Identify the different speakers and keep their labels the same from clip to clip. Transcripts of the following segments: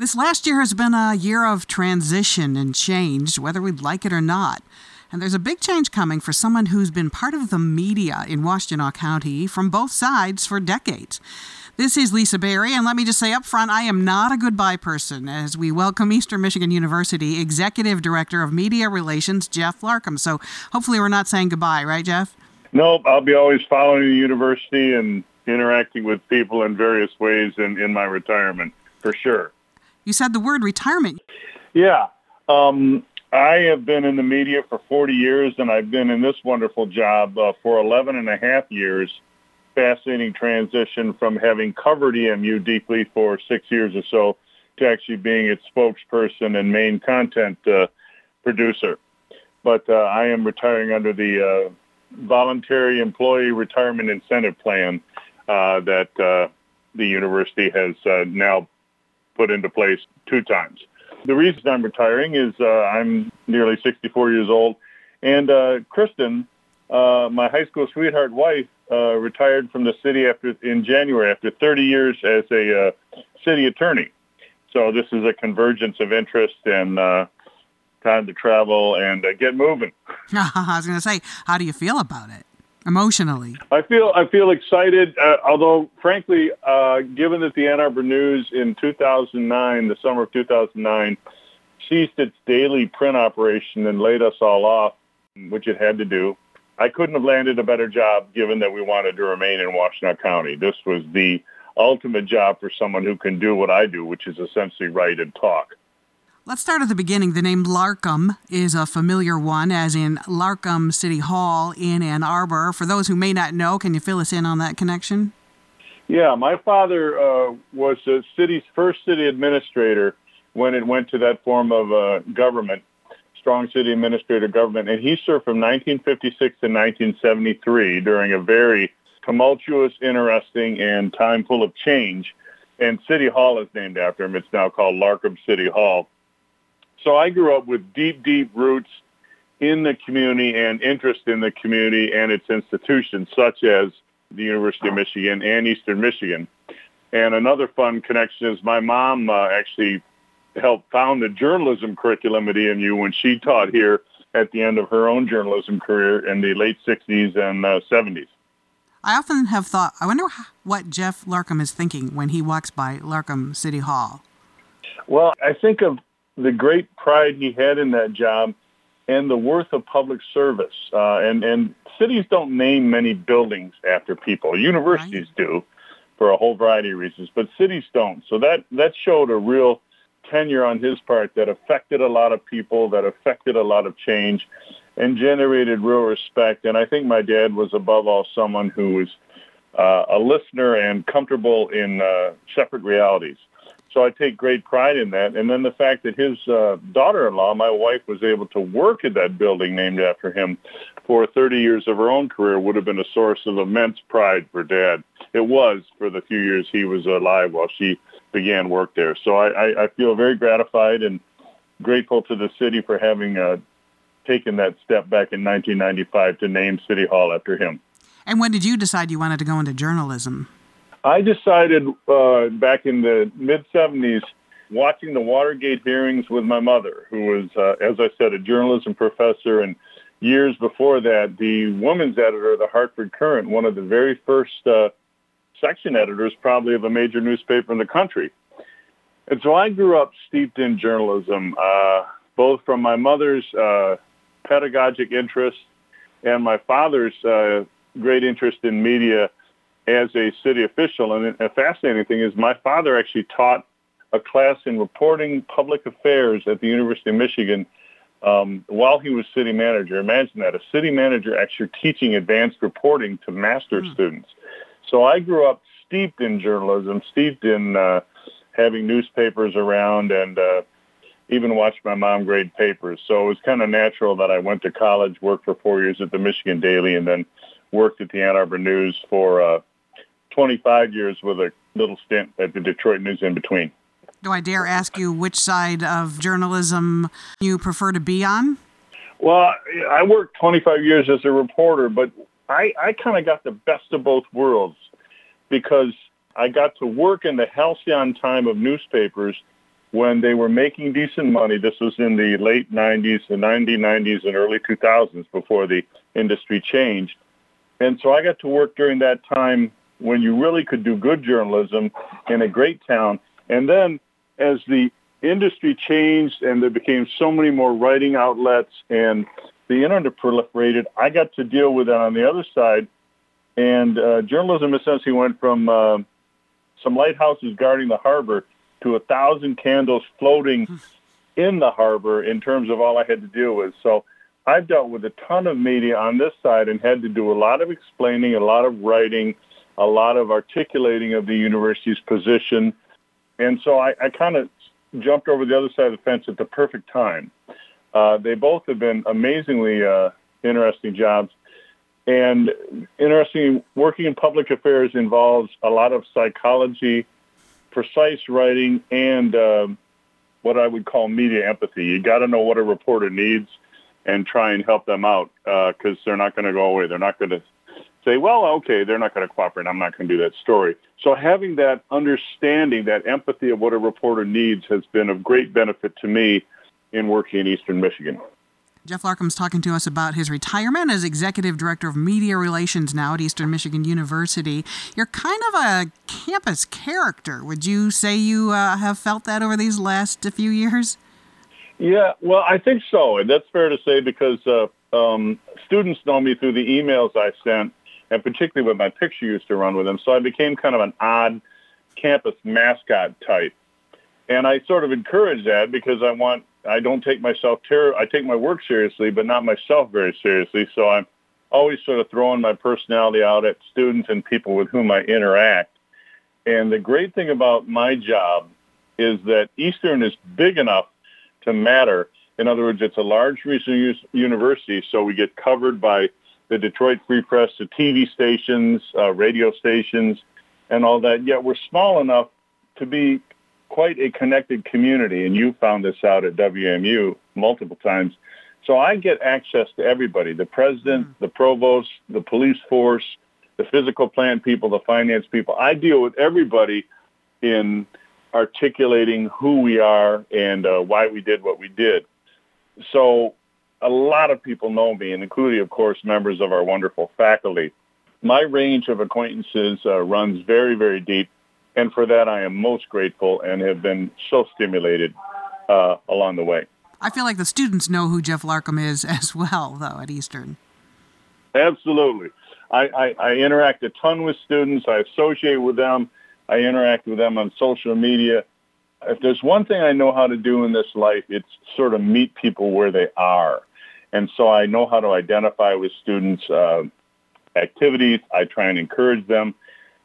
Speaker 1: This last year has been a year of transition and change, whether we like it or not. And there's a big change coming for someone who's been part of the media in Washtenaw County from both sides for decades. This is Lisa Berry, and let me just say up front, I am not a goodbye person as we welcome Eastern Michigan University Executive Director of Media Relations, Jeff Larkham. So hopefully we're not saying goodbye, right, Jeff?
Speaker 2: No, I'll be always following the university and interacting with people in various ways in my retirement, for sure.
Speaker 1: You said the word retirement.
Speaker 2: Yeah. I have been in the media for 40 years, and I've been in this wonderful job for 11 and a half years. Fascinating transition from having covered EMU deeply for 6 years or so to actually being its spokesperson and main content producer. But I am retiring under the voluntary employee retirement incentive plan that the university has now put into place 2 times. The reason I'm retiring is I'm nearly 64 years old, and Kristen, my high school sweetheart wife, retired from the city in January after 30 years as a city attorney. So this is a convergence of interest and time to travel and get moving.
Speaker 1: I was going to say, how do you feel about it emotionally?
Speaker 2: I feel excited, although frankly, given that the Ann Arbor News in 2009, the summer of 2009, ceased its daily print operation and laid us all off, which it had to do, I couldn't have landed a better job given that we wanted to remain in Washtenaw County. This was the ultimate job for someone who can do what I do, which is essentially write and talk.
Speaker 1: Let's start at the beginning. The name Larkham is a familiar one, as in Larkham City Hall in Ann Arbor. For those who may not know, can you fill us in on that connection?
Speaker 2: Yeah, my father was the city's first city administrator when it went to that form of government, strong city administrator government, and he served from 1956 to 1973 during a very tumultuous, interesting, and time full of change. And City Hall is named after him. It's now called Larkham City Hall. So I grew up with deep, deep roots in the community and interest in the community and its institutions, such as the University of Michigan and Eastern Michigan. And another fun connection is my mom actually helped found the journalism curriculum at EMU when she taught here at the end of her own journalism career in the late 60s and 70s.
Speaker 1: I often have thought, I wonder what Jeff Larkham is thinking when he walks by Larkham City Hall.
Speaker 2: Well, I think of the great pride he had in that job and the worth of public service. And cities don't name many buildings after people. Universities do for a whole variety of reasons, but cities don't. So that showed a real tenure on his part that affected a lot of people, that affected a lot of change, and generated real respect. And I think my dad was above all someone who was a listener and comfortable in separate realities. So I take great pride in that. And then the fact that his daughter-in-law, my wife, was able to work at that building named after him for 30 years of her own career would have been a source of immense pride for Dad. It was for the few years he was alive while she began work there. So I feel very gratified and grateful to the city for having taken that step back in 1995 to name City Hall after him.
Speaker 1: And when did you decide you wanted to go into journalism?
Speaker 2: I decided back in the mid-'70s, watching the Watergate hearings with my mother, who was, as I said, a journalism professor, and years before that, the woman's editor of the Hartford Courant, one of the very first section editors probably of a major newspaper in the country. And so I grew up steeped in journalism, both from my mother's pedagogic interest and my father's great interest in media as a city official. And a fascinating thing is my father actually taught a class in reporting public affairs at the University of Michigan while he was city manager. Imagine that, a city manager actually teaching advanced reporting to master's students. So I grew up steeped in journalism, steeped in having newspapers around, and even watched my mom grade papers. So it was kind of natural that I went to college, worked for 4 years at the Michigan Daily, and then worked at the Ann Arbor News for 25 years with a little stint at the Detroit News in between.
Speaker 1: Do I dare ask you which side of journalism you prefer to be on?
Speaker 2: Well, I worked 25 years as a reporter, but I kind of got the best of both worlds because I got to work in the halcyon time of newspapers when they were making decent money. This was in the late 90s, the 1990s and early 2000s before the industry changed. And so I got to work during that time when you really could do good journalism in a great town. And then as the industry changed and there became so many more writing outlets and the internet proliferated, I got to deal with that on the other side. And journalism essentially went from some lighthouses guarding the harbor to 1,000 candles floating in the harbor in terms of all I had to deal with. So I've dealt with a ton of media on this side and had to do a lot of explaining, a lot of writing, a lot of articulating of the university's position. And so I kind of jumped over the other side of the fence at the perfect time. They both have been amazingly interesting jobs. And interesting, working in public affairs involves a lot of psychology, precise writing, and what I would call media empathy. You got to know what a reporter needs and try and help them out because they're not going to go away. They're not going to say, well, okay, they're not going to cooperate. I'm not going to do that story. So having that understanding, that empathy of what a reporter needs has been of great benefit to me in working in Eastern Michigan.
Speaker 1: Jeff Larkham's talking to us about his retirement as Executive Director of Media Relations now at Eastern Michigan University. You're kind of a campus character. Would you say you have felt that over these last few years?
Speaker 2: Yeah, well, I think so. And that's fair to say because students know me through the emails I sent, and particularly when my picture used to run with them. So I became kind of an odd campus mascot type. And I sort of encourage that because I don't take myself I take my work seriously, but not myself very seriously. So I'm always sort of throwing my personality out at students and people with whom I interact. And the great thing about my job is that Eastern is big enough to matter. In other words, it's a large regional university, so we get covered by the Detroit Free Press, the TV stations, radio stations, and all that. Yet we're small enough to be quite a connected community, and you found this out at WMU multiple times. So I get access to everybody, the president, the provost, the police force, the physical plant people, the finance people. I deal with everybody in articulating who we are and why we did what we did. So a lot of people know me, and including, of course, members of our wonderful faculty. My range of acquaintances runs very, very deep. And for that, I am most grateful and have been so stimulated along the way.
Speaker 1: I feel like the students know who Jeff Larkham is as well, though, at Eastern.
Speaker 2: Absolutely. I interact a ton with students. I associate with them. I interact with them on social media. If there's one thing I know how to do in this life, it's sort of meet people where they are. And so I know how to identify with students' activities. I try and encourage them.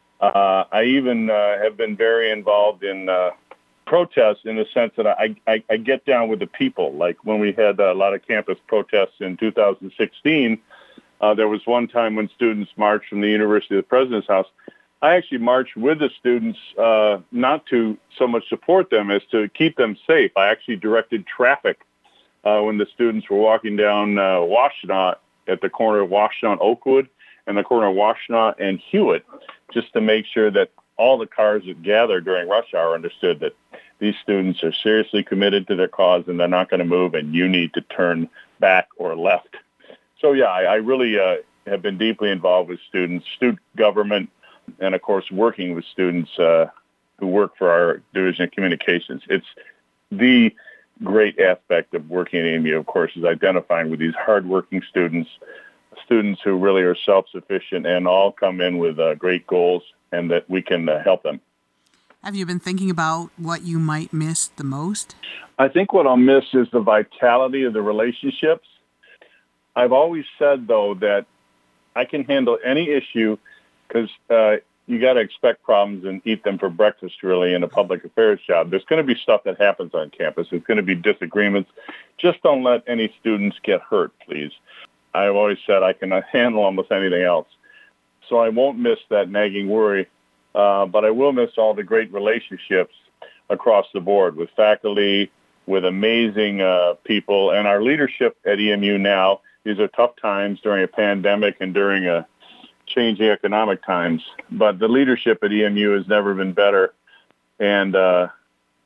Speaker 2: I even have been very involved in protests in the sense that I get down with the people. Like when we had a lot of campus protests in 2016, there was one time when students marched from the University to the President's House. I actually marched with the students not to so much support them as to keep them safe. I actually directed traffic when the students were walking down Washtenaw at the corner of Washtenaw and Oakwood and the corner of Washtenaw and Hewitt, just to make sure that all the cars that gather during rush hour understood that these students are seriously committed to their cause and they're not going to move and you need to turn back or left. So, yeah, I really have been deeply involved with students, student government, and, of course, working with students who work for our Division of Communications. It's the great aspect of working at AMU, of course, is identifying with these hardworking students who really are self-sufficient and all come in with great goals and that we can help them.
Speaker 1: Have you been thinking about what you might miss the most?
Speaker 2: I think what I'll miss is the vitality of the relationships. I've always said, though, that I can handle any issue because you got to expect problems and eat them for breakfast, really, in a public affairs job. There's going to be stuff that happens on campus. There's going to be disagreements. Just don't let any students get hurt, please. I've always said I can handle almost anything else. So I won't miss that nagging worry, but I will miss all the great relationships across the board with faculty, with amazing people, and our leadership at EMU now. These are tough times during a pandemic and during changing economic times, but the leadership at EMU has never been better. And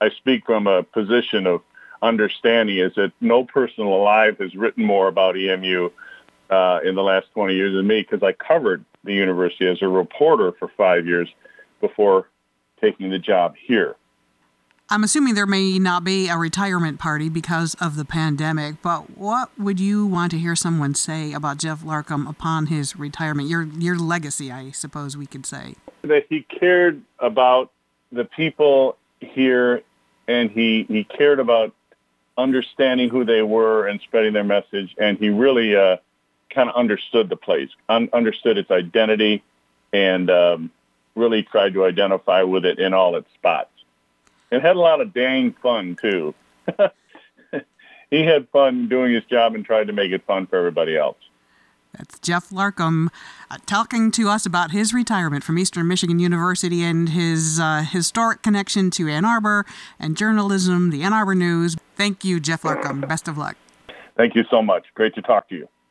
Speaker 2: I speak from a position of understanding, is that no person alive has written more about EMU in the last 20 years than me, because I covered the university as a reporter for 5 years before taking the job here.
Speaker 1: I'm assuming there may not be a retirement party because of the pandemic, but what would you want to hear someone say about Jeff Larkham upon his retirement? Your legacy, I suppose we could say.
Speaker 2: That he cared about the people here, and he cared about understanding who they were and spreading their message, and he really kind of understood the place, understood its identity, and really tried to identify with it in all its spots. And had a lot of dang fun, too. He had fun doing his job and tried to make it fun for everybody else.
Speaker 1: That's Jeff Larkham talking to us about his retirement from Eastern Michigan University and his historic connection to Ann Arbor and journalism, the Ann Arbor News. Thank you, Jeff Larkham. Best of luck.
Speaker 2: Thank you so much. Great to talk to you.